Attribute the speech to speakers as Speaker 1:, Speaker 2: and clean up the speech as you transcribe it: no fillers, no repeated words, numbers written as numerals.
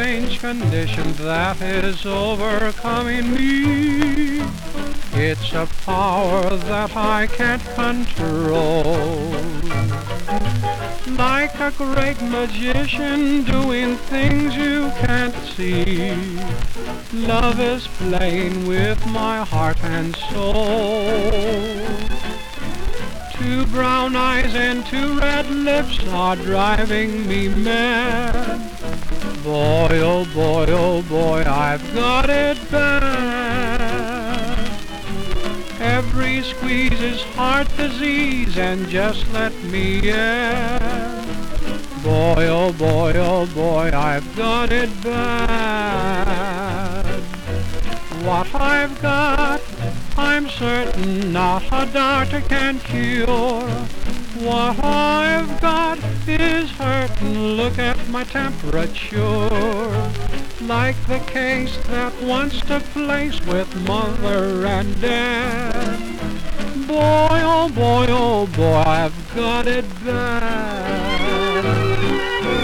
Speaker 1: strange condition that is overcoming me. It's a power that I can't control. Like a great magician doing things you can't see. Love is playing with my heart and soul. Two brown eyes and two red lips are driving me mad. Boy, oh boy, I've got it bad. Every squeeze is heart disease, and just let me add. Boy, oh boy, I've got it bad. What I've got, I'm certain not a doctor can cure. What I've got is hurting, look at my temperature. Like the case that once took place with mother and dad. Boy, oh boy, I've got it bad.